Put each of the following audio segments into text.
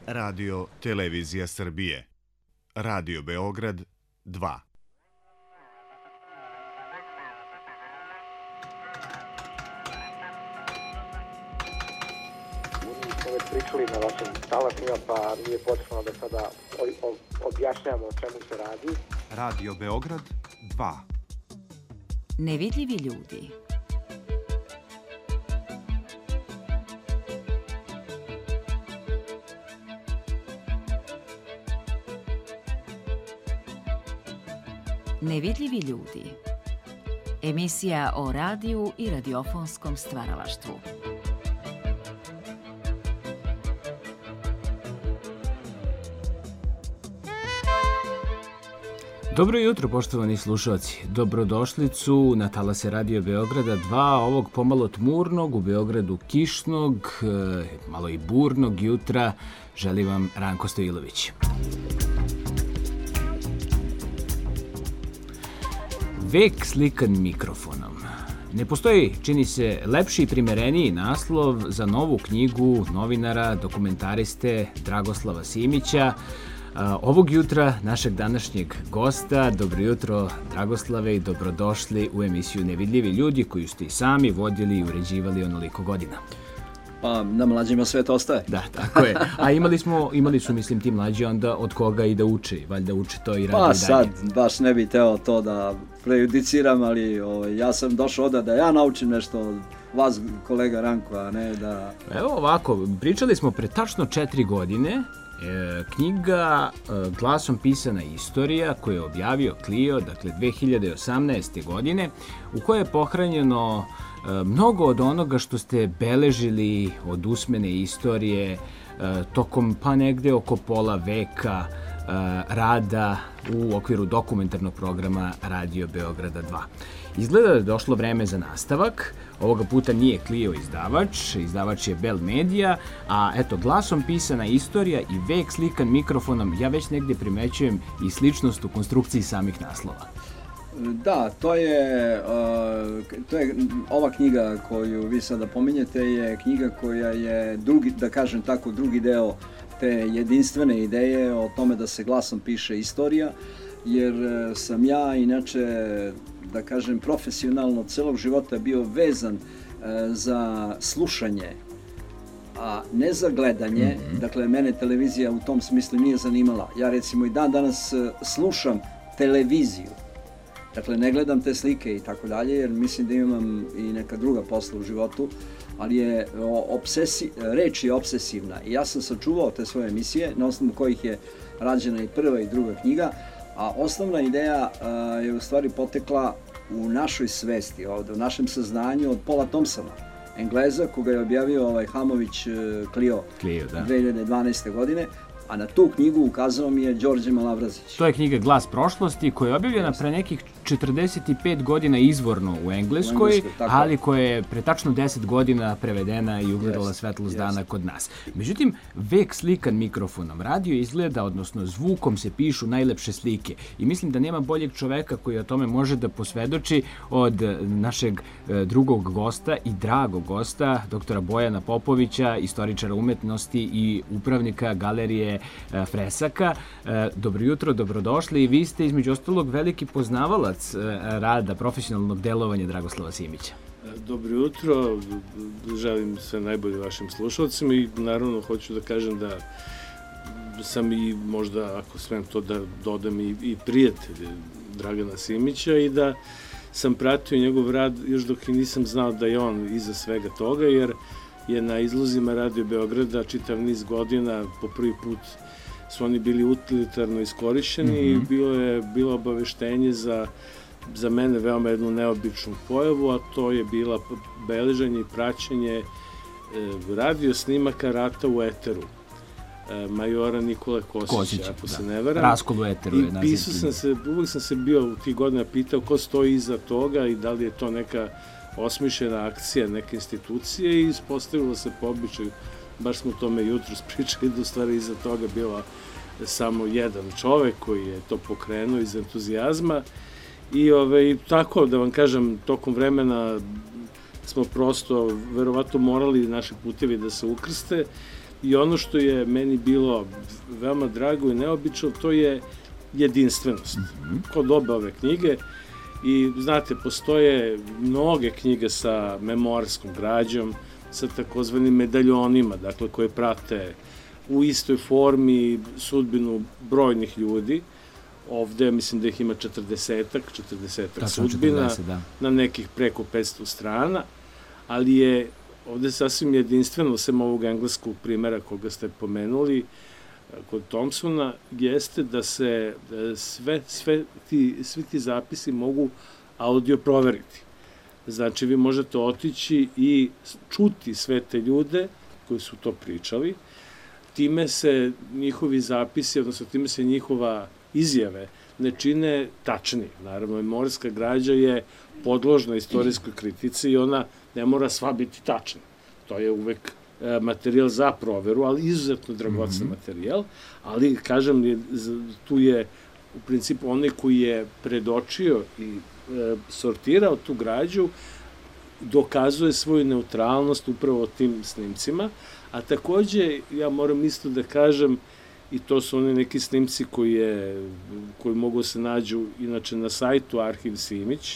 Radio Televizija Srbije. Radio Beograd 2. Mi smo već pričali na vašim talasima, pa nije potrebno da sada objašnjamo o čemu se radi. Radio Beograd 2. Nevidljivi ljudi. Nevidljivi ljudi. Emisija o radiju i radiofonskom stvaralaštvu. Dobro jutro, poštovani slušalci. Dobrodošlicu na talase Radio Beograda 2, ovog pomalo tmurnog, u Beogradu kišnog, malo i burnog jutra. Želim vam Ranko Stojilović. Vek slikan mikrofonom. Ne postoji, čini se, lepši i primereniji naslov za novu knjigu novinara, dokumentariste Dragoslava Simića. Ovog jutra našeg današnjeg gosta. Dobro jutro, Dragoslave, i dobrodošli u emisiju Nevidljivi ljudi, koju ste i sami vodili i uređivali onoliko godina. Pa na mlađima sve to ostaje. Da, tako je. A imali su, mislim, ti mlađi onda od koga i da uče. Valjda uče to i radi i dalje. Pa sad, baš ne bih teo to da prejudiciram, ali ja sam došao da ja naučim nešto od vas, kolega Ranko, a ne da... Evo ovako, pričali smo pre tačno 4 godine. Knjiga glasom pisana istorija koju je objavio Clio, dakle 2018. godine, u kojoj je pohranjeno mnogo od onoga što ste beležili od usmene istorije tokom pa negde oko pola veka rada u okviru dokumentarnog programa Radio Beograda 2. Izgleda da je došlo vreme za nastavak. Ovoga puta nije Clio izdavač je Bell Media, a eto, glasom pisana istorija i vek slikan mikrofonom, ja već negdje primećujem i sličnost u konstrukciji samih naslova. Da, to je ova knjiga koju vi sada pominjete je knjiga koja je drugi deo te jedinstvene ideje o tome da se glasom piše istorija, jer sam ja inače, da kažem, profesionalno celog života bio vezan za slušanje, a ne za gledanje. Dakle, mene televizija u tom smislu nije zanimala. Ja recimo i danas slušam televiziju. Dakle, ne gledam te slike i tako dalje, jer mislim da imam i neka druga posla u životu, ali reč je obsesivna. I ja sam sačuvao te svoje emisije, na osnovu kojih je rađena i prva i druga knjiga, a osnovna ideja je u stvari potekla u našoj svesti, ovde, u našem saznanju od Paula Thompsona, Engleza, koga je objavio Hamović Clio 2012. godine, a na tu knjigu ukazao mi je Đorđe Malavrazić. To je knjiga Glas prošlosti, koja je objavljena pre nekih 45 godina izvorno u Engleskoj, ali koja je pre tačno 10 godina prevedena i ugledala svetlost dana kod nas. Međutim, vek slikan mikrofonom. Radio izgleda, odnosno zvukom se pišu najlepše slike. I mislim da nema boljeg čoveka koji o tome može da posvedoči od našeg drugog gosta i dragog gosta, doktora Bojana Popovića, istoričara umetnosti i upravnika galerije Fresaka. Dobro jutro, dobrodošli. I vi ste između ostalog veliki poznavalac rada, profesionalnog delovanja Dragoslava Simića. Dobro jutro, želim sve najbolje vašim slušalcima i naravno hoću da kažem da sam i možda, ako smem to da dodam, i prijatelj Dragana Simića i da sam pratio njegov rad još dok i nisam znao da je on iza svega toga, jer je na izlozima Radio Beograda čitav niz godina po prvi put su oni bili utilitarno iskorišćeni i bilo obaveštenje za mene veoma jednu neobičnu pojavu, a to je bila beleženje i praćenje radio snimaka rata u eteru majora Nikole Kosića, ako se ne varam. Raskol u eteru je naziv. I uvijek sam se bio u tih godina pitao ko stoji iza toga i da li je to neka osmišljena akcija neke institucije, i ispostavilo se po običaju, baš smo o tome jutros pričali, da u stvari iza toga bila samo jedan čovek koji je to pokrenuo iz entuzijazma. I tako da vam kažem, tokom vremena smo prosto verovatno morali naši putevi da se ukrste I ono što je meni bilo veoma drago i neobično, to je jedinstvenost kod obe ove knjige. I znate, postoje mnoge knjige sa memoarskom građom, sa takozvanim medaljonima, dakle, koje prate u istoj formi sudbinu brojnih ljudi. Ovde mislim da ih ima 40-ak sudbina, 40, da. Na nekih preko 500 strana, ali je ovde sasvim jedinstveno, sem ovog engleskog primera koga ste pomenuli, kod Thompsona, jeste da se svi ti zapisi mogu audio proveriti. Znači, vi možete otići i čuti sve te ljude koji su to pričali, time se njihovi zapisi, odnosno time se njihova izjave ne čine tačni. Naravno, memoarska građa je podložna istorijskoj kritici i ona ne mora sva biti tačna. To je uvek materijal za proveru, ali izuzetno dragocen materijal, ali, kažem, tu je u principu onaj koji je predočio i sortirao tu građu, dokazuje svoju neutralnost upravo tim snimcima, a takođe, ja moram isto da kažem, i to su oni neki snimci koji mogu se nađu inače na sajtu Arhiv Simić,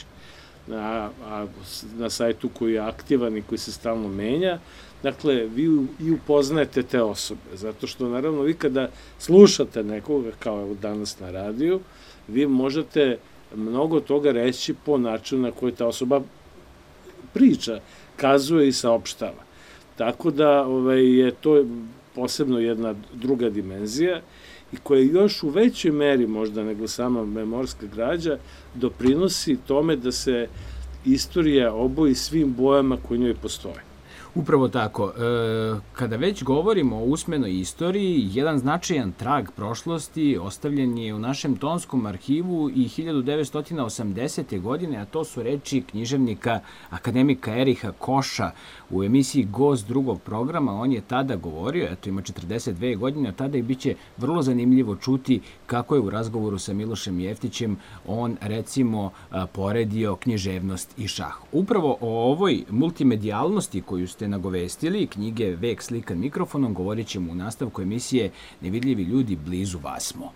na sajtu koji je aktivan i koji se stalno menja. Dakle, vi i upoznajete te osobe, zato što, naravno, vi kada slušate nekoga, kao evo danas na radiju, vi možete mnogo toga reći po načinu na koji ta osoba priča, kazuje i saopštava. Tako da je to posebno jedna druga dimenzija i koja još u većoj meri možda nego sama memoarska građa doprinosi tome da se istorija oboji svim bojama koje njoj postoje. Upravo tako. Kada već govorimo o usmenoj istoriji, jedan značajan trag prošlosti ostavljen je u našem tonskom arhivu i 1980. godine, a to su reči književnika akademika Eriha Koša u emisiji Gost drugog programa. On je tada govorio, eto ima 42 godine, a tada i biće vrlo zanimljivo čuti kako je u razgovoru sa Milošem Jeftićem on, recimo, poredio književnost i šah. Upravo o ovoj multimedijalnosti koju ste nagovestili, knjige Vek slikan mikrofonom, govorit ćemo u nastavku emisije Nevidljivi ljudi, blizu vas smo.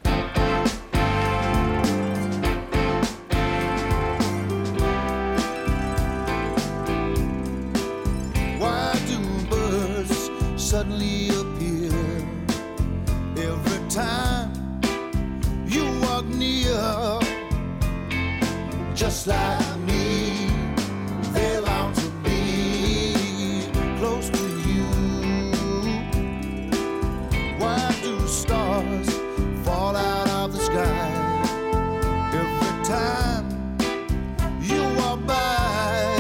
Why do birds suddenly appear every time you walk near? Just like me, they long to close to you. Why do stars fall out of the sky every time you walk by?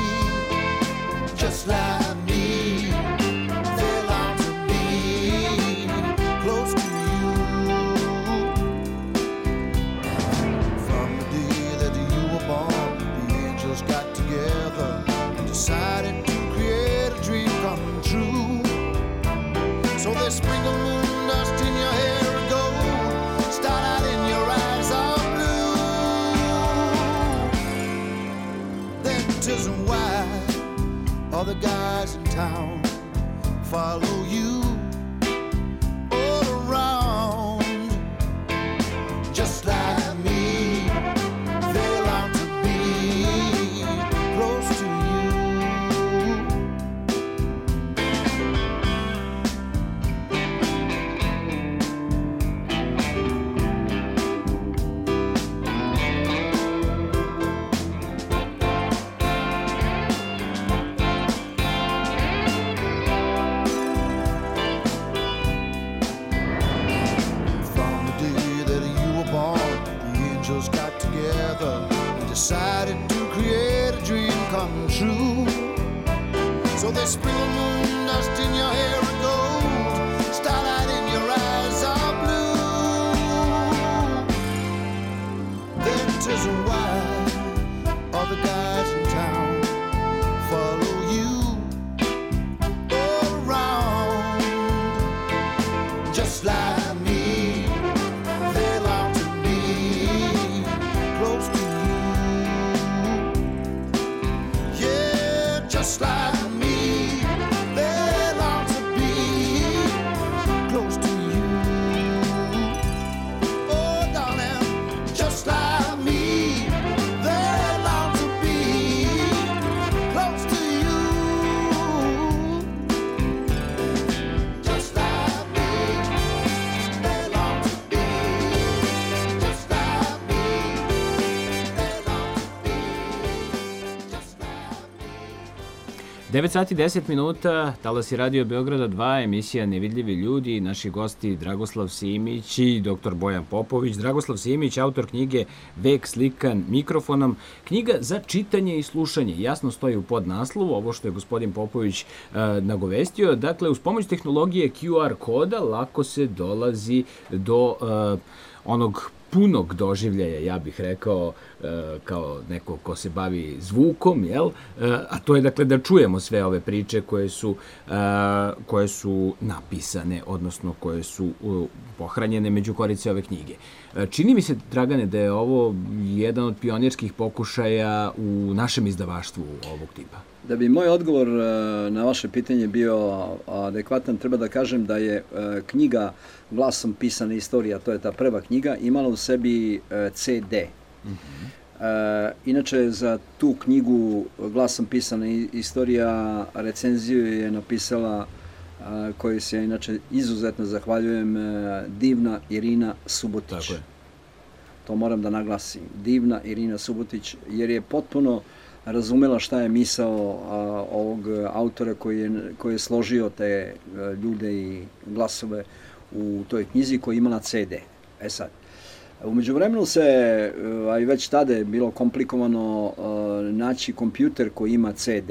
Just like me, they long to be close to you. From the day that you were born, the angels got together and decided to create a dream come true. So they sprinkle moon dust in your hair of gold, starlight in your eyes of blue. Then 'tis why all the guys in town follow you all around. Just like me, they long to be close to you. Decided to create a dream come true. So they sprinkle moon dust in your hair of gold, starlight in your eyes of blue. Then 'tis why all the guys in town follow you all around. Just like me, they long to be close to you. Just like me, they long to be 9 sati 10 minuta, talasi Radio Beograda 2, emisija Nevidljivi ljudi, naši gosti Dragoslav Simić i dr. Bojan Popović. Dragoslav Simić, autor knjige Vek slikan mikrofonom, knjiga za čitanje i slušanje. Jasno stoji u podnaslovu, ovo što je gospodin Popović nagovestio. Dakle, uz pomoć tehnologije QR koda lako se dolazi do onog punog doživljaja, ja bih rekao, kao neko ko se bavi zvukom, jel? A to je dakle da čujemo sve ove priče koje su napisane, odnosno koje su pohranjene među korice ove knjige. Čini mi se, Dragane, da je ovo jedan od pionirskih pokušaja u našem izdavaštvu ovog tipa. Da bi moj odgovor na vaše pitanje bio adekvatan, treba da kažem da je knjiga Glasom pisana istorija, to je ta prva knjiga, imala u sebi CD. Inače, za tu knjigu Glasom pisana istorija recenziju je napisala, koju se inače izuzetno zahvaljujem, divna Irina Subotić. Tako je. To moram da naglasim. Divna Irina Subotić, jer je potpuno razumela šta je misao ovog autora koji je složio te ljude i glasove u toj knjizi koja je imala CD. Sad, u međuvremenu se, a i već tada je bilo komplikovano naći kompjuter koji ima CD.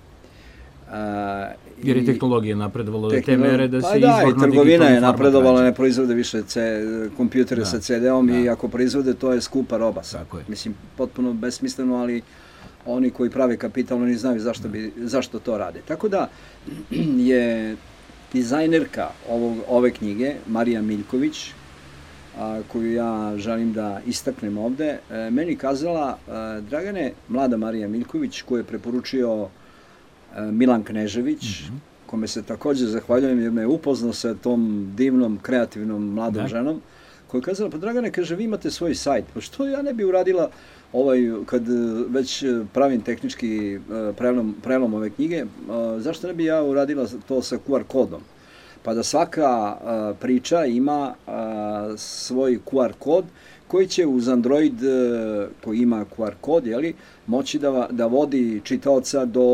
Jer je tehnologija napredovala do te mere da se izvorno digitalni format. I trgovina je napredovala, ne proizvode više kompjutere sa CD-om i ako proizvode, to je skupa roba. Mislim, potpuno besmisleno, ali oni koji prave kapital, oni znaju zašto to rade. Tako da je dizajnerka ove knjige, Marija Miljković, koju ja želim da istaknem ovde, meni kazala, Dragane, mlada Marija Miljković, koju je preporučio Milan Knežević, kome se takođe zahvaljujem jer me upoznao sa tom divnom, kreativnom mladom ženom, koja je kazala, pa Dragane, kaže, vi imate svoj sajt, pa što ja ne bi uradila kad već pravim tehnički prelom ove knjige, zašto ne bi ja uradila to sa QR kodom? Pa da svaka priča ima svoj QR kod koji će uz Android, koji ima QR kod, moći da vodi čitaoca do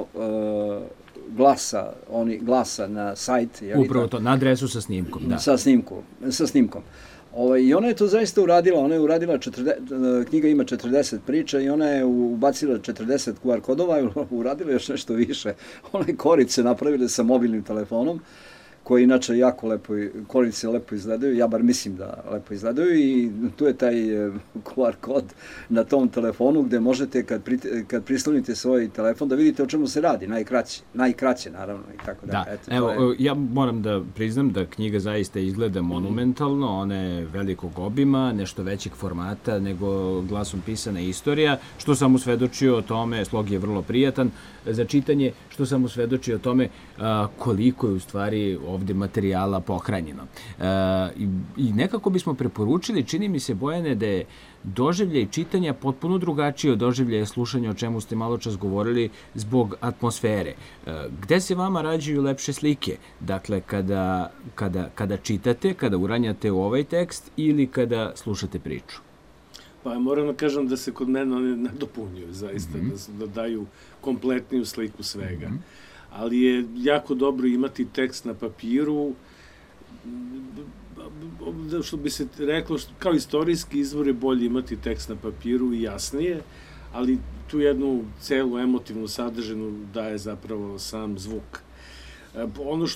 glasa na sajt. Upravo to, na adresu sa snimkom. Sa snimkom. I ona je to zaista uradila, knjiga ima 40 priča i ona je ubacila 40 QR kodova i uradila još nešto više. One korice napravile sa mobilnim telefonom, koje inače jako lepo, korice lepo izgledaju, ja bar mislim da lepo izgledaju i tu je taj QR kod na tom telefonu gde možete kad prislonite svoj telefon da vidite o čemu se radi, najkraće naravno i tako da. Da, evo, ja moram da priznam da knjiga zaista izgleda monumentalno, ona je velikog obima, nešto većeg formata nego Glasom pisana istorija, što sam usvedočio o tome, slog je vrlo prijatan za čitanje, što sam usvedočio o tome koliko je u stvari ovde materijala pohranjeno. I nekako bismo preporučili, čini mi se, Bojane, da je doživljaj čitanja potpuno drugačije od doživljaja slušanja, o čemu ste malo čas govorili, zbog atmosfere. Gde se vama rađaju lepše slike? Dakle, kada čitate, kada uranjate u ovaj tekst ili kada slušate priču? Pa moram da kažem da se kod mene one nadopunjuju, zaista, da daju kompletniju sliku svega. Ali je jako dobro imati tekst na papiru, što bi se reklo, kao istorijski izvor je bolje imati tekst na papiru i jasnije, ali tu jednu celu emotivnu sadržinu daje zapravo sam zvuk. Ono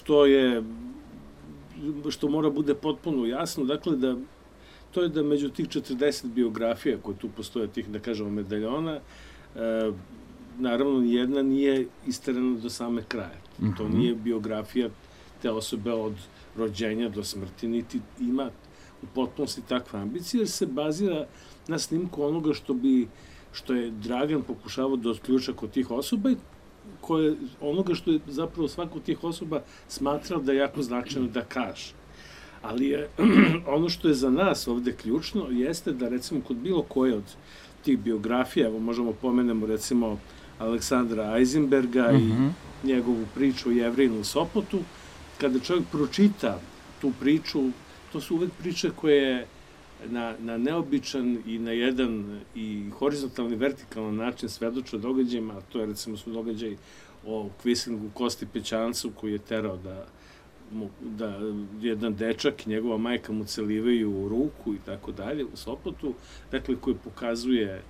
što mora bude potpuno jasno, dakle, to je da među tih 40 biografija koje tu postoje, tih, da kažemo, medaljona, naravno, nijedna nije isterana do same kraja. To nije biografija te osobe od rođenja do smrti, niti ima u potpunosti takve ambicije, jer se bazira na snimku onoga što je Dragan pokušavao da otključa kod tih osoba i onoga što je zapravo svako od tih osoba smatrao da je jako značajno da kaže. Ali ono što je za nas ovde ključno jeste da, recimo, kod bilo koje od tih biografija, evo možemo pomenemo, recimo, Aleksandra Eisenberga i njegovu priču o Jevrinu u Sopotu, kada čovjek pročita tu priču, to su uvek priče koje na neobičan i na jedan i horizontalni, vertikalan način svedoče o događajima, a to je, recimo, su događaj o Kvislingu Kosti Pećancu koji je terao da jedan dečak i njegova majka mu celivaju u ruku i tako dalje u Sopotu, dakle koji pokazuje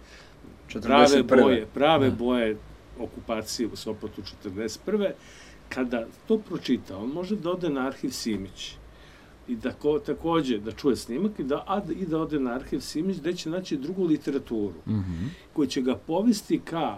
prave boje okupacije u Sopotu 1941. Kada to pročita, on može da ode na arhiv Simić i da takođe da čuje snimak i da ode na arhiv Simić gde će naći drugu literaturu koja će ga povesti ka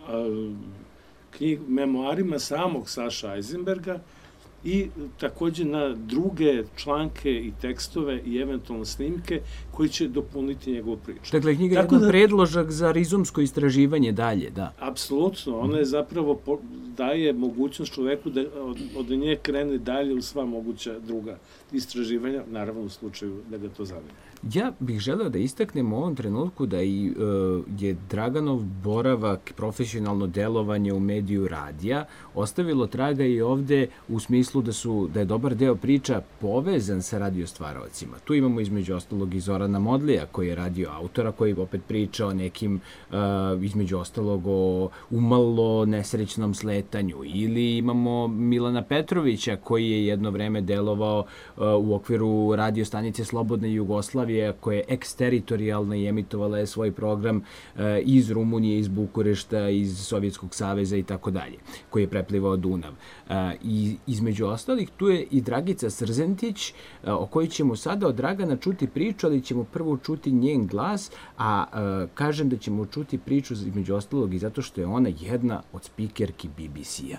memoarima samog Saša Eisenberga i takođe na druge članke i tekstove i eventualno snimke koji će dopuniti njegovu priču. Dakle, knjiga je jedan predložak za rizumsko istraživanje dalje, da. Apsolutno, ona je zapravo daje mogućnost čoveku da od nje krene dalje u sva moguća druga istraživanja, naravno u slučaju da ga to zanima. Ja bih želeo da istaknem u ovom trenutku da je Draganov boravak, profesionalno delovanje u mediju radija ostavilo traga i ovde u smislu da je dobar deo priča povezan sa radiostvaraocima. Tu imamo između ostalog i Zorana Modlija koji je radio autora, koji opet priča o nekim, između ostalog o umalo nesrećnom sletanju. Ili imamo Milana Petrovića koji je jedno vreme delovao u okviru radio stanice Slobodne Jugoslavije, koja je eksteritorijalna i emitovala je svoj program iz Rumunije, iz Bukurešta, iz Sovjetskog saveza i tako dalje, koji je preplivao Dunav. I između ostalih tu je i Dragica Srzentić, o kojoj ćemo sada od Dragana čuti priču, ali ćemo prvo čuti njen glas, a kažem da ćemo čuti priču između ostalog i zato što je ona jedna od spikerki BBC-a.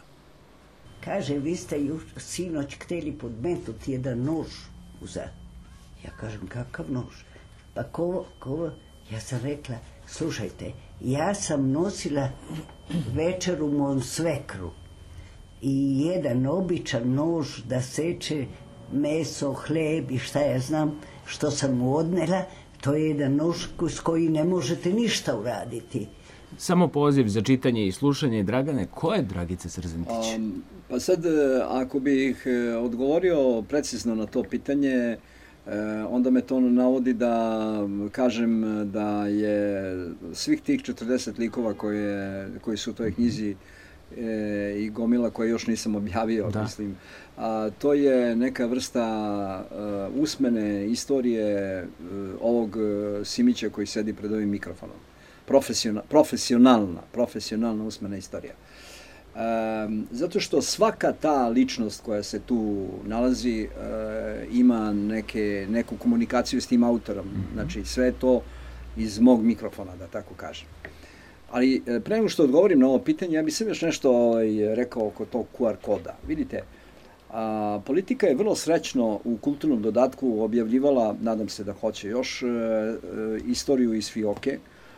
Kaže, vi ste sinoć hteli podmetnuti jedan nož u zad. Ja kažem, kakav nož? Pa kovo? Ja sam rekla, slušajte, ja sam nosila večeru mom svekru i jedan običan nož da seče meso, hleb i šta ja znam, što sam mu odnela, to je jedan nož s koji ne možete ništa uraditi. Samo poziv za čitanje i slušanje. Dragane, ko je Dragica Srzentić? Pa sad, ako bih odgovorio precizno na to pitanje, onda me to navodi da kažem da je svih tih 40 likova koji su u toj knjizi i gomila koje još nisam objavio, mislim, to je neka vrsta usmene istorije ovog Simića koji sedi pred ovim mikrofonom. Profesionalna usmena istorija. Zato što svaka ta ličnost koja se tu nalazi ima neku komunikaciju s tim autorom. Znači, sve to iz mog mikrofona, da tako kažem. Ali pre nego što odgovorim na ovo pitanje, ja bih sve još nešto rekao oko tog QR koda. Vidite, politika je vrlo srećno u kulturnom dodatku objavljivala, nadam se da hoće još, istoriju iz Fioke,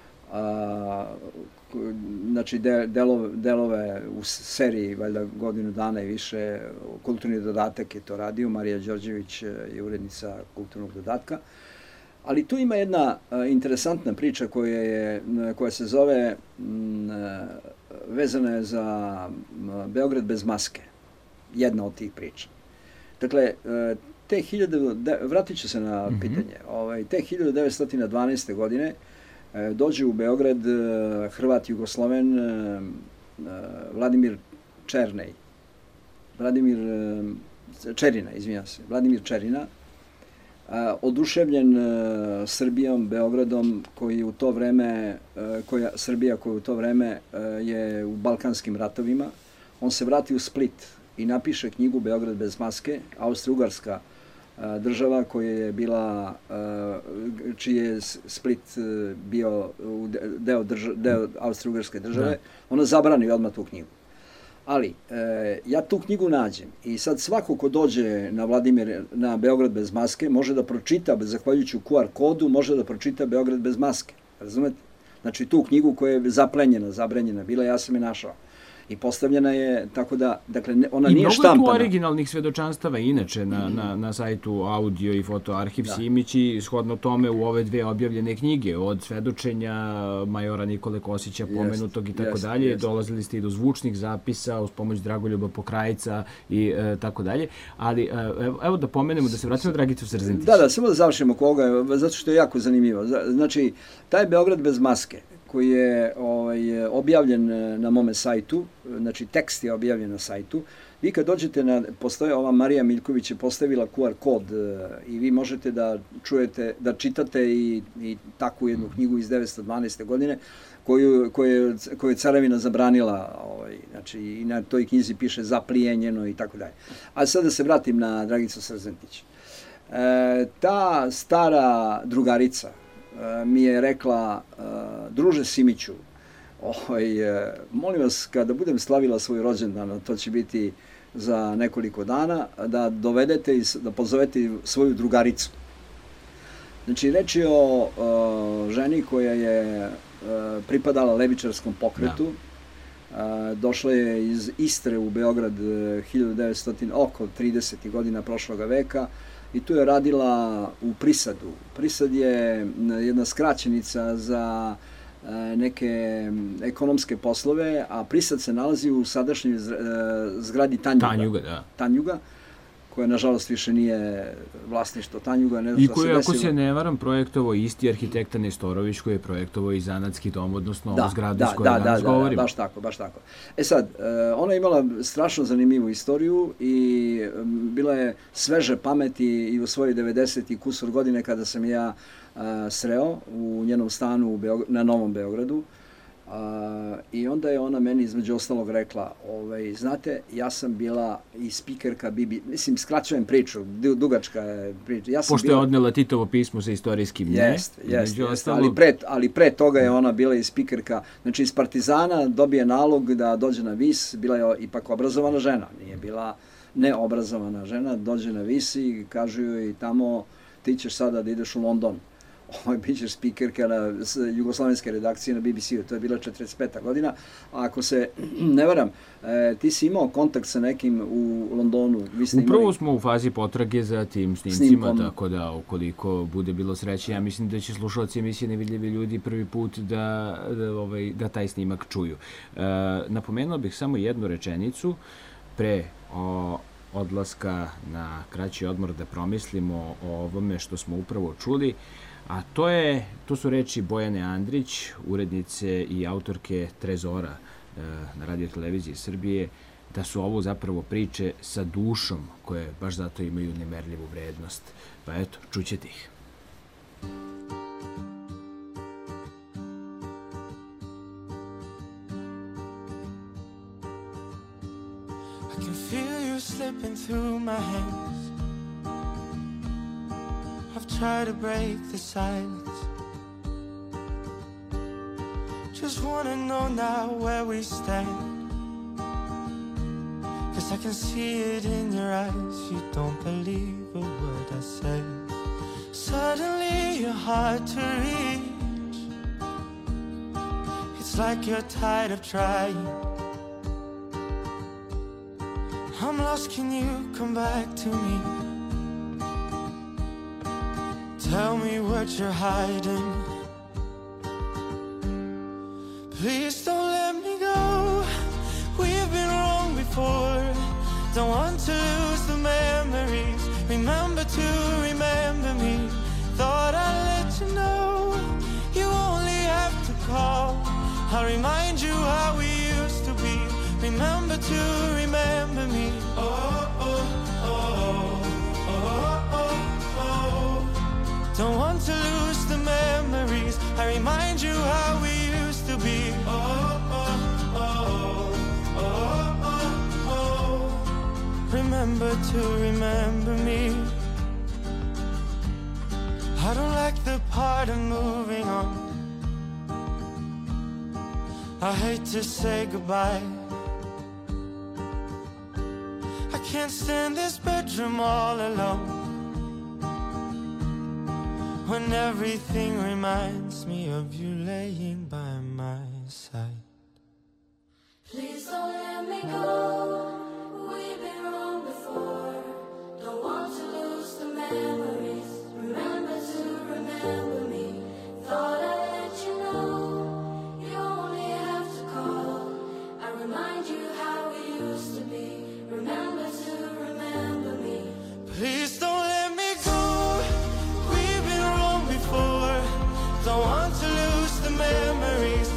znači delove u seriji, valjda godinu dana i više, kulturni dodatak je to radio, Marija Đorđević je urednica kulturnog dodatka, ali tu ima jedna interesantna priča koja se zove, vezana je za Beograd bez maske, jedna od tih priča. Dakle, vratit ću se na pitanje, te 1912. godine dođe u Beograd Hrvat Jugosloven Vladimir Čerina, oduševljen Srbijom, Beogradom, Srbija koja u to vreme je u Balkanskim ratovima. On se vrati u Split i napiše knjigu Beograd bez maske, Austro-Ugarska država koja je bila, čiji je Split bio deo Austro-Ugarske države, ona zabrani odmah tu knjigu. Ali, ja tu knjigu nađem i sad svako ko dođe na Beograd bez maske može da pročita, zahvaljujući QR kodu, može da pročita Beograd bez maske. Razumete? Znači, tu knjigu koja je zaplenjena, zabranjena bila, ja sam je našao. I postavljena je, tako da, dakle, ona nije štampana. I mnogo je tu originalnih svedočanstava inače na sajtu Audio i Foto Arhiv Simić i shodno tome u ove dve objavljene knjige, od svedočenja majora Nikole Kosića pomenutog i tako dalje, dolazili ste i do zvučnih zapisa uz pomoć Dragoljuba Pokrajca i tako dalje, ali evo da pomenemo, da se vratimo Dragicu Srzentić. Da, samo da završimo koga, zato što je jako zanimljivo. Znači, taj Beograd bez maske, koji je objavljen na mome sajtu, znači tekst je objavljen na sajtu. Vi kad dođete postoje ova Marija Miljković je postavila QR kod i vi možete da čujete, da čitate i takvu jednu knjigu iz 1912. godine koju je carevina zabranila, znači i na toj knjizi piše zaplijenjeno i tako dalje. A sad da se vratim na Dragicu Srzendić. Ta stara drugarica mi je rekla, druže Simiću, molim vas, kada budem slavila svoj rođendan, to će biti za nekoliko dana, da dovedete i da pozovete svoju drugaricu. Znači, reč je o ženi koja je pripadala levičarskom pokretu. Došla je iz Istre u Beograd 1900, oko 30. godina prošloga veka i tu je radila u Prisadu. Prisad je jedna skraćenica za neke ekonomske poslove, a Prisad se nalazi u sadašnjoj zgradi Tanjuga, koja nažalost više nije vlasništvo Tanjuga. I koja, ako se ne varam, projektovao isti arhitekta Nestorović koji je projektovao i zanatski dom, odnosno ovu zgradu s kojom danas govorimo. Baš tako. E sad, ona je imala strašno zanimljivu istoriju i bila je sveže pameti i u svojoj 90 i kusur godine kada sam ja sreo u njenom stanu na Novom Beogradu. I onda je ona meni između ostalog rekla, znate, ja sam bila i spikerka mislim, skraćujem priču, dugačka je priča. Pošto je odnela Titovo pismo sa istorijskim, ne? Jeste, ali pre toga je ona bila i spikerka, znači iz Partizana dobije nalog da dođe na vis, bila je ipak obrazovana žena, nije bila neobrazovana žena, dođe na vis i kažu joj tamo, ti ćeš sada da ideš u London. Bit ćeš spikerka na jugoslovenske redakcije na BBC-u, to je bila 45. godina, a ako se ne varam, ti si imao kontakt sa nekim u Londonu. Upravo smo u fazi potrage za tim snimcima, tako da ukoliko bude bilo sreće, ja mislim da će slušalci emisije Nevidljivi ljudi prvi put da taj snimak čuju. Napomenuo bih samo jednu rečenicu pre odlaska na kraći odmor da promislimo o ovome što smo upravo čuli. A to su reči Bojane Andrić, urednice i autorke Trezora na Radio-televiziji Srbije, da su ovo zapravo priče sa dušom koje baš zato imaju nemerljivu vrednost. Pa eto, čućete ih. I can feel you slipping through my hands. I've tried to break the silence. Just wanna know now where we stand. 'Cause I can see it in your eyes. You don't believe a word I say. Suddenly you're hard to reach. It's like you're tired of trying. I'm lost, can you come back to me? Tell me what you're hiding. Please don't let me go. We've been wrong before. Don't want to lose the memories. Remember to remember me. Thought I'd let you know. You only have to call. I'll remind you how we used to be. Remember to remember me. Don't want to lose the memories. I remind you how we used to be. Remember to remember me. I don't like the part of moving on. I hate to say goodbye. I can't stand this bedroom all alone. When everything reminds me of you laying by my side. Please don't let me go. We've been wrong before. Don't want to lose the memories. Remember to remember me. Thought I'd let you know. You only have to call. I remind you how we used to be. Remember to remember me. Please don't let me go. We've been wrong before. Don't want to lose the memories.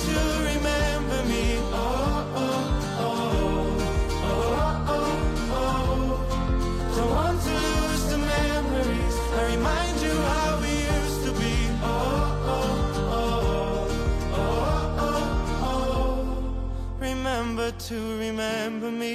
to remember me. Oh, oh, oh, oh, oh, oh. Don't want to lose the memories that remind you how we used to be. Oh, oh, oh, oh, oh, oh. Remember to remember me.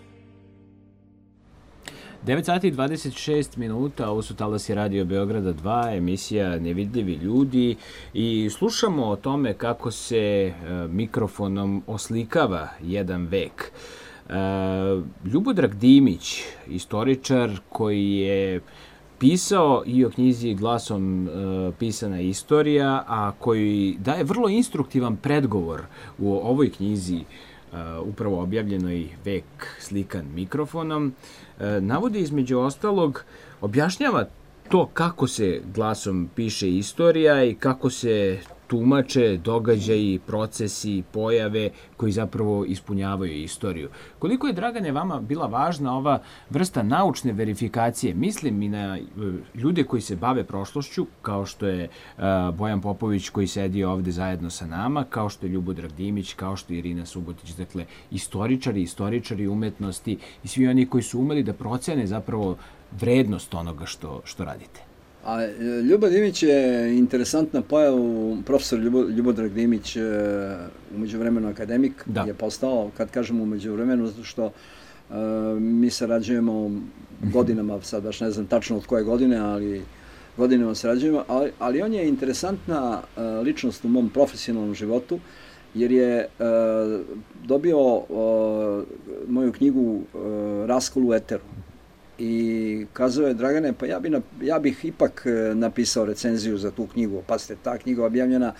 9 sati i 26 minuta, ovo su talasi Radio Beograda 2, emisija Nevidljivi ljudi i slušamo o tome kako se mikrofonom oslikava jedan vek. Ljubodrag Dimić, istoričar koji je pisao i o knjizi Glasom pisana istorija, a koji daje vrlo instruktivan predgovor u ovoj knjizi upravo objavljenoj Vek slikan mikrofonom, navodi između ostalog, objašnjava to kako se glasom piše istorija i kako se tumače događaji, procesi, pojave koji zapravo ispunjavaju istoriju. Koliko je, Dragane, vama bila važna ova vrsta naučne verifikacije? Mislim i na ljude koji se bave prošlošću, kao što je Bojan Popović koji sedi ovde zajedno sa nama, kao što je Ljubodrag Dimić, kao što je Irina Subotić, dakle, istoričari umetnosti i svi oni koji su umeli da procene zapravo vrednost onoga što radite. A Ljubo Dimić je interesantna pojava, profesor Ljubodrag Dimić, umeđu vremenu akademik, je postao, kad kažemo umeđu vremenu, zato što mi sarađujemo godinama, sad baš ne znam tačno od koje godine, ali godinama sarađujemo, ali on je interesantna ličnost u mom profesionalnom životu, jer je dobio moju knjigu Raskol u eteru. I kazao je, Dragane, pa ja bih ipak napisao recenziju za tu knjigu. Pazite, ta knjiga objavljena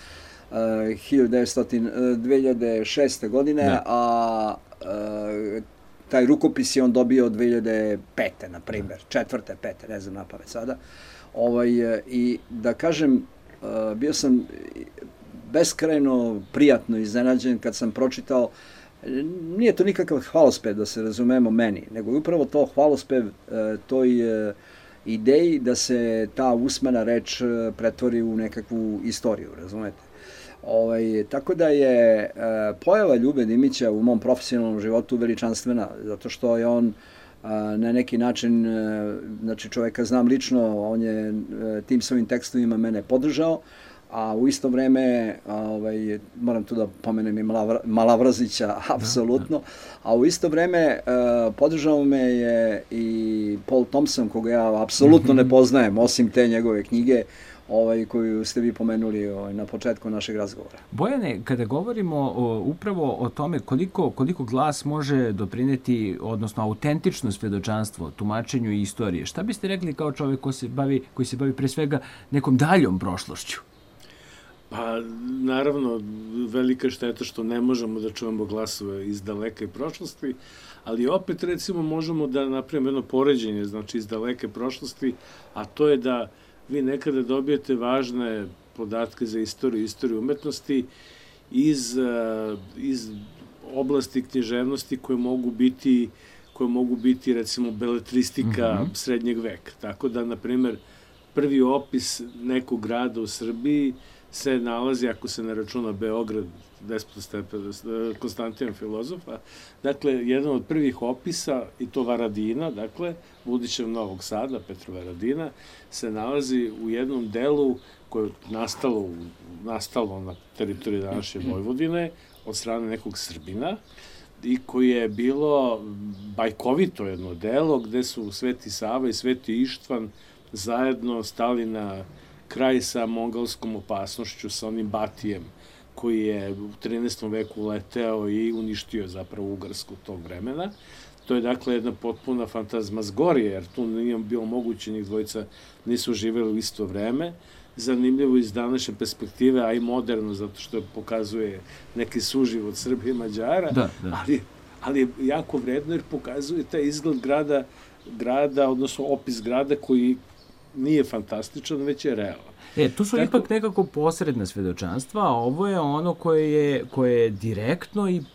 2006. godine, a taj rukopis je on dobio 2005. na primjer, 4. 5. ne znam napamet sada. I da kažem, bio sam beskrajno prijatno iznenađen kad sam pročitao. Nije to nikakav hvalospev, da se razumemo, meni, nego je upravo to hvalospev toj ideji da se ta usmena reč pretvori u nekakvu istoriju, razumete? Tako da je pojava Ljube Dimića u mom profesionalnom životu veličanstvena, zato što je on na neki način, znači čoveka znam lično, on je tim svojim tekstovima mene podržao, a u isto vreme, moram tu da pomenem i Malavrazića, apsolutno, a u isto vreme podržao me je i Paul Thompson, koga ja apsolutno ne poznajem, osim te njegove knjige, koju ste vi pomenuli na početku našeg razgovora. Bojane, kada govorimo upravo o tome koliko glas može doprineti, odnosno autentično svedočanstvo, tumačenju i istorije, šta biste rekli kao čovjek koji se bavi pre svega nekom daljom prošlošću? Pa, naravno, velika šteta što ne možemo da čujemo glasove iz daleke prošlosti, ali opet, recimo, možemo da napravimo jedno poređenje, znači, iz daleke prošlosti, a to je da vi nekada dobijete važne podatke za istoriju umetnosti iz oblasti književnosti koje mogu biti, recimo, beletristika srednjeg veka. Tako da, na primjer, prvi opis nekog grada u Srbiji se nalazi, ako se ne računa Beograd, Konstantin filozofa, dakle, jedan od prvih opisa, i to Varadina, dakle, budućeg Novog Sada, Petra Varadina, se nalazi u jednom delu koje je nastalo na teritoriji današnje Vojvodine od strane nekog Srbina i koje je bilo bajkovito jedno delo gde su Sveti Sava i Sveti Ištvan zajedno stali na kraj sa mongolskom opasnošću, sa onim Batijem, koji je u 13. veku leteo i uništio zapravo Ugarsku tog vremena. To je dakle jedna potpuna fantazmazgorija, jer tu nije bilo moguće, njih dvojica nisu živjeli u isto vreme. Zanimljivo iz današnje perspektive, a i moderno, zato što pokazuje neki suživot Srbije i Mađara, ali je jako vredno jer pokazuje taj izgled grada, odnosno opis grada koji nije fantastičan, već je realan. Tu su ipak nekako posredna svedočanstva, a ovo je ono koje je direktno i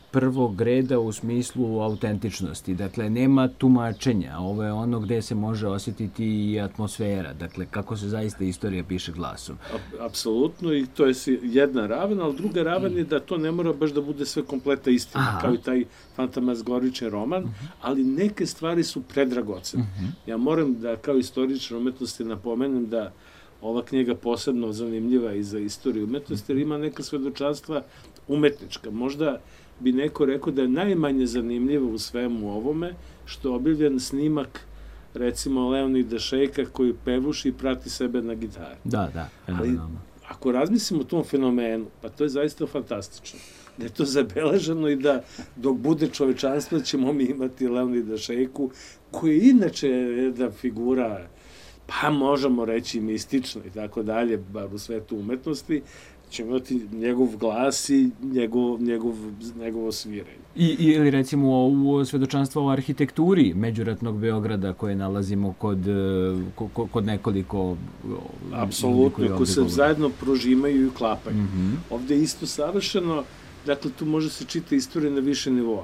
prvog reda u smislu autentičnosti. Dakle, nema tumačenja. Ovo je ono gde se može osjetiti i atmosfera. Dakle, kako se zaista istorija piše glasom. Apsolutno, i to je jedna ravan, ali druga ravan je da to ne mora baš da bude sve kompleta istina, kao i taj fantasmagorični roman, ali neke stvari su predragocene. Ja moram da kao istoričar umetnosti napomenem da ova knjiga posebno zanimljiva i za istoriju umetnosti, jer ima neka svedočanstva umetnička. Možda bi neko rekao da je najmanje zanimljivo u svemu ovome što je objavljen snimak recimo Leonida Šejka koji pevuši i prati sebe na gitari. Da, fenomenalno. Ako razmislimo o tom fenomenu, pa to je zaista fantastično. Da je to zabeleženo i da dok bude čovečanstvo ćemo mi imati Leonida Šejku, koji je inače jedna figura, pa možemo reći mistična i tako dalje, bar u svetu umetnosti, ćemo imati njegov glas i njegovo sviranje. Ili recimo u svedočanstvo o arhitekturi međuratnog Beograda koje nalazimo kod nekoliko... Apsolutno, koji se zajedno prožimaju i uklapaju. Ovde je isto savršeno, dakle tu može se čita istorija na više nivoa.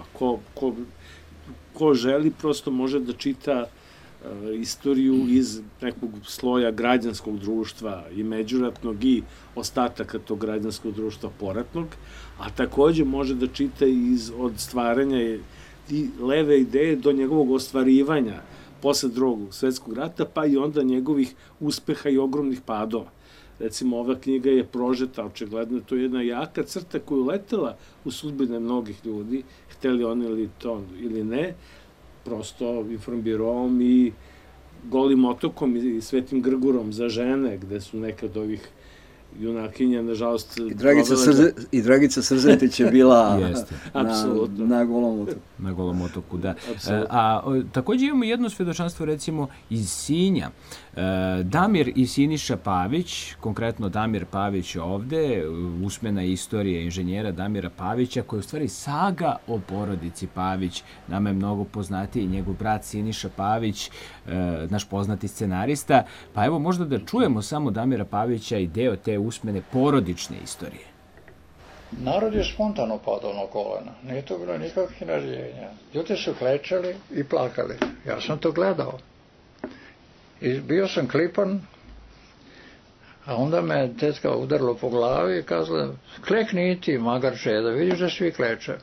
Ko želi prosto može da čita istoriju iz nekog sloja građanskog društva i međuratnog i ostataka tog građanskog društva poratnog, a takođe može da čita od stvaranja i leve ideje do njegovog ostvarivanja posle Drugog svetskog rata, pa i onda njegovih uspeha i ogromnih padova. Recimo, ova knjiga je prožeta, očigledno, to je jedna jaka crta koja je uletela u sudbine mnogih ljudi, hteli oni ili to ili ne, prosto Informbiroom i Golim otokom i Svetim Grgurom za žene, gde su neke od ovih junakinja, nažalost... I Dragica Srzetić je bila na Golom otoku. Na Golom otoku, da. A takođe imamo jedno svedočanstvo, recimo, iz Sinja. Damir i Siniša Pavić, konkretno Damir Pavić ovde, usmena istorija inženjera Damira Pavića, koja je u stvari saga o porodici Pavić. Nama je mnogo poznatiji njegov brat Siniša Pavić, naš poznati scenarista. Pa evo, možda da čujemo samo Damira Pavića i deo te usmene porodične istorije. Narod je spontano padao na kolena, nije to bilo nikakvih naređenja. Ljudi su klečali i plakali, ja sam to gledao. I bio sam klipan, a onda me tetka udarilo po glavi i kazala, klekni i ti, magarče, da vidiš da svi kleče.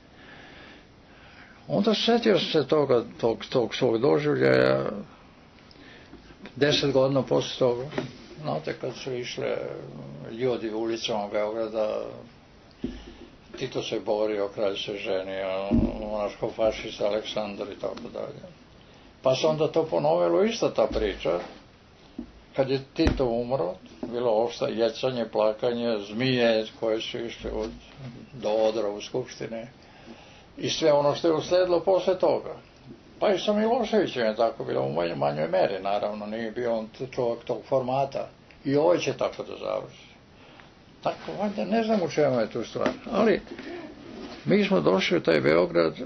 Onda setio sam se tog svog doživljaja, 10 godina posle toga. Znate, kad su išle ljudi u ulicama Beograda, Tito se borio, kralj se ženio, monaško-fašist Aleksandar i tako dalje. Pa se onda to ponovilo ista ta priča. Kad je Tito umro, bilo jecanje, plakanje, zmije koje su išle do odra u Skupštine i sve ono što je usledilo posle toga. Pa i sa Miloševićem je tako bilo, u manjoj meri, naravno, nije bio on čovjek tog formata. I ovo će tako da završi. Tako, valjda, ne znam u čemu je tu stvar. Ali, mi smo došli u taj Beograd,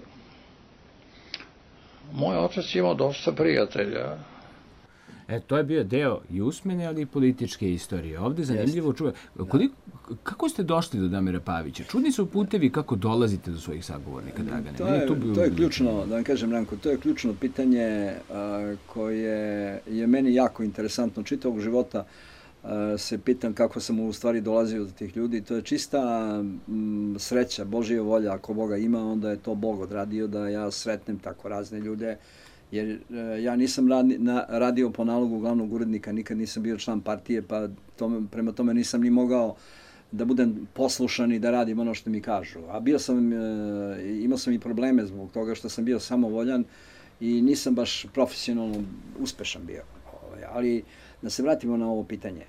moj otac imao dosta prijatelja. To je bio deo i usmene, ali i političke istorije. Ovde zanimljivo čuje. Kako ste došli do Damira Pavića? Čudni su putevi kako dolazite do svojih sagovornika, Dragane. To je ključno, da vam kažem, Ranko, to je ključno pitanje koje je meni jako interesantno. Čitavog života se pitam kako sam u stvari dolazio do tih ljudi. To je čista sreća, Božja volja. Ako Boga ima, onda je to Bog odradio da ja sretnem tako razne ljude. Jer ja nisam radio po nalogu glavnog urednika, nikad nisam bio član partije, pa prema tome nisam ni mogao da budem poslušan i da radim ono što mi kažu. A imao sam i probleme zbog toga što sam bio samovoljan i nisam baš profesionalno uspešan bio. Ali da se vratimo na ovo pitanje.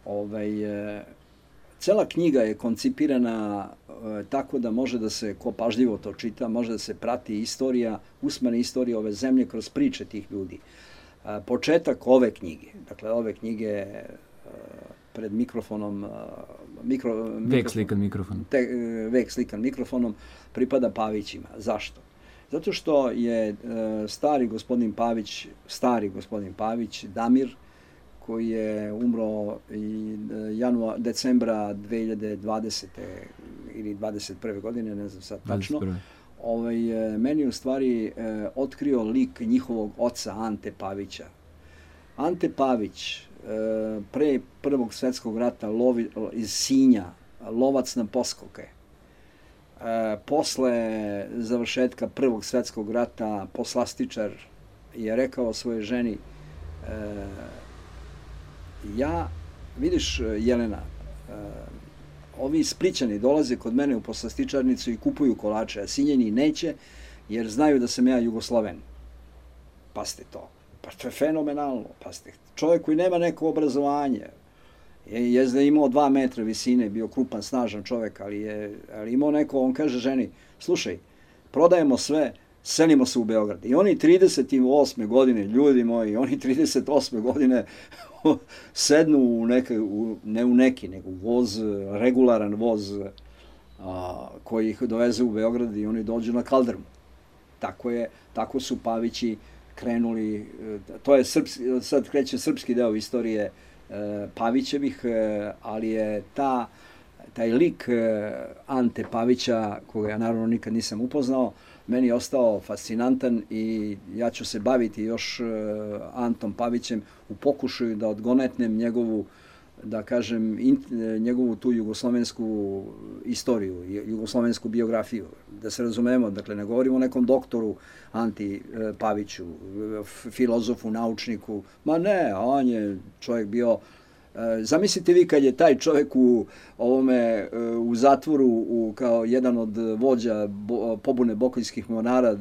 Cela knjiga je koncipirana tako da može da se, ko pažljivo to čita, može da se prati istorija, usmena istorija ove zemlje kroz priče tih ljudi. Početak ove knjige, dakle ove knjige pred mikrofonom, Vek slikan mikrofonom. Vek slikan mikrofonom pripada Pavićima. Zašto? Zato što je stari gospodin Pavić, Damir, koji je umro decembra 2020. ili 21. godine, ne znam sad tačno, 21. Meni u stvari otkrio lik njihovog oca Ante Pavića. Ante Pavić, pre Prvog svjetskog rata iz Sinja, lovac na poskoke. Posle završetka Prvog svjetskog rata poslastičar je rekao svojoj ženi, vidiš Jelena, ovi Splićani dolaze kod mene u poslastičarnicu i kupuju kolače, a Sinjani neće jer znaju da sam ja Jugosloven. Pazite to. Pa to je fenomenalno. Pazite, čovjek koji nema neko obrazovanje, je imao 2 metra visine, bio krupan, snažan čovjek, ali imao neko, on kaže ženi, slušaj, prodajemo sve, selimo se u Beograd. I oni 38. godine, ljudi moji, oni 38. godine sednu ne u neki, nego u voz, regularan voz koji ih doveze u Beograd i oni dođu na kaldrmu. Tako su Pavići krenuli, to je sad kreće srpski deo istorije Pavićevih, ali je taj lik Ante Pavića, koga ja naravno nikad nisam upoznao, meni je ostao fascinantan i ja ću se baviti još Antom Pavićem u pokušaju da odgonetnem njegovu, da kažem, njegovu tu jugoslovensku istoriju, jugoslovensku biografiju. Da se razumemo, dakle, ne govorimo o nekom doktoru Anti Paviću, filozofu, naučniku. Ma ne, on je čovjek bio... Zamislite vi kad je taj čovjek u zatvoru kao jedan od vođa pobune bokoljskih mornara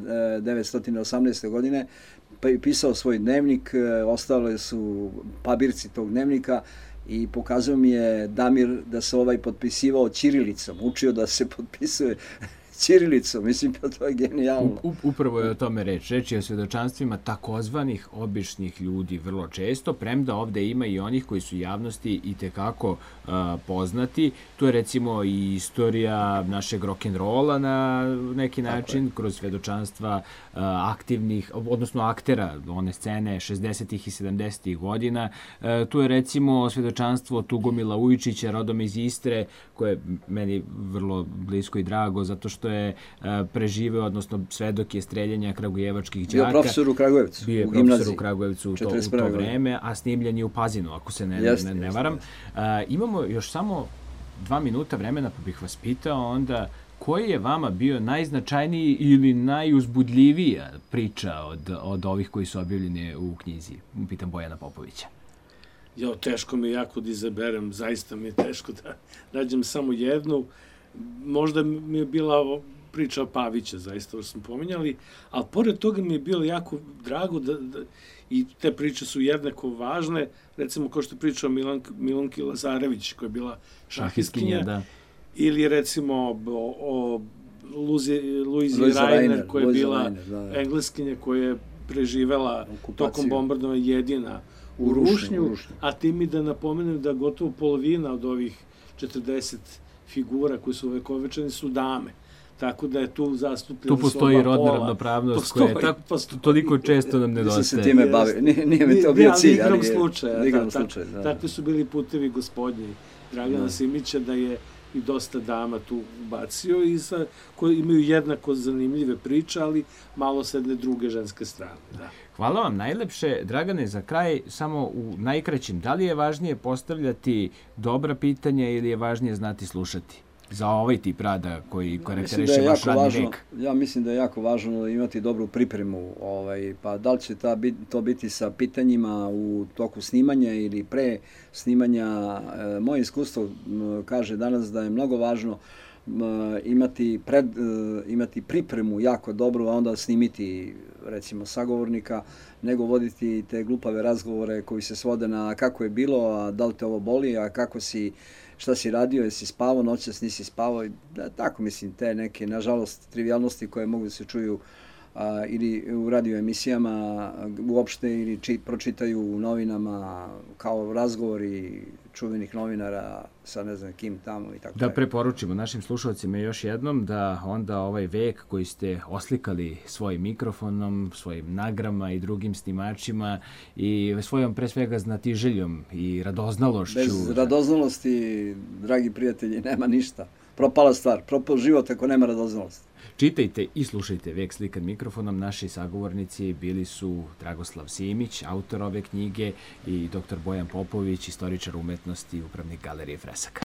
1918. godine pisao svoj dnevnik, ostale su pabirci tog dnevnika i pokazao mi je Damir da se potpisivao ćirilicom, učio da se potpisuje ćirilicom, mislim pa to je genijalno. Upravo je o tome reč. Reč je o svjedočanstvima takozvanih običnih ljudi vrlo često, premda ovde ima i onih koji su javnosti i tekako poznati. Tu je recimo i istorija našeg rock'n'rolla na neki način, kroz svjedočanstva aktivnih, odnosno aktera one scene 60. i 70. godina. Tu je recimo svjedočanstvo Tugomila Ujčića, rodom iz Istre, koje je meni vrlo blisko i drago, zato što je preživeo, odnosno svedok je streljanja kragujevačkih đaka. Bio profesor u Kragujevcu. Bio je profesor u Kragujevcu u to vreme, a snimljen je u Pazinu, ako se ne varam. Imamo još samo 2 minuta vremena, pa bih vas pitao onda koji je vama bio najznačajniji ili najuzbudljivija priča od ovih koji su objavljeni u knjizi? Pitam Bojana Popovića. Teško mi je jako da izaberem, zaista mi je teško da nađem samo jednu. Možda mi je bila priča Pavića, zaista, što smo pominjali, ali pored toga mi je bilo jako drago i te priče su jednako važne, recimo kao što je pričao Milunki Lazarević, koja je bila šahistkinja, ili recimo o Luizi Rainer, koja je bila engleskinja, koja je preživela tokom bombardovanja jedina u Rušnju, a ti mi da napomenem da gotovo polovina od ovih 40 figura koji su uvekovečeni su dame. Tako da je tu zastupljena tu postoji rodna ravnopravnost koja je toliko često nam nedostaje. Nisam se time bavio, nije mi to bio cilj, ali igrom slučaja. Takvi su bili putevi gospodnji Dragana Simića da je i dosta dama tu ubacio i koji imaju jednako zanimljive priče, ali malo s jedne druge ženske strane. Hvala vam najlepše. Dragane, za kraj, samo u najkraćim, da li je važnije postavljati dobra pitanja ili je važnije znati slušati za ovaj tip rada koji karakteriše vaš radni vek? Ja mislim da je jako važno imati dobru pripremu, pa da li će to biti sa pitanjima u toku snimanja ili pre snimanja. Moje iskustvo kaže danas da je mnogo važno imati pripremu jako dobru, a onda snimiti recimo sagovornika, nego voditi te glupave razgovore koji se svode na kako je bilo, a da li te ovo boli, a šta si radio, jesi spavao, noćas nisi spavao, tako mislim, te neke, nažalost, trivialnosti koje mogu da se čuju ili u radio emisijama uopšte ili pročitaju u novinama kao razgovori čuvenih novinara sa ne znam kim tamo i tako. Da preporučimo našim slušalcima još jednom da onda ovaj vek koji ste oslikali svojim mikrofonom, svojim nagrama i drugim snimačima i svojom pre svega znatiželjom i radoznalošću. Bez radoznalosti, dragi prijatelji, nema ništa. propala stvar, propao život ako nema radoznalosti. Čitajte i slušajte Vek slikan mikrofonom. Naši sagovornici bili su Dragoslav Simić, autor ove knjige, i dr. Bojan Popović, istoričar umetnosti i upravnik Galerije Fresaka.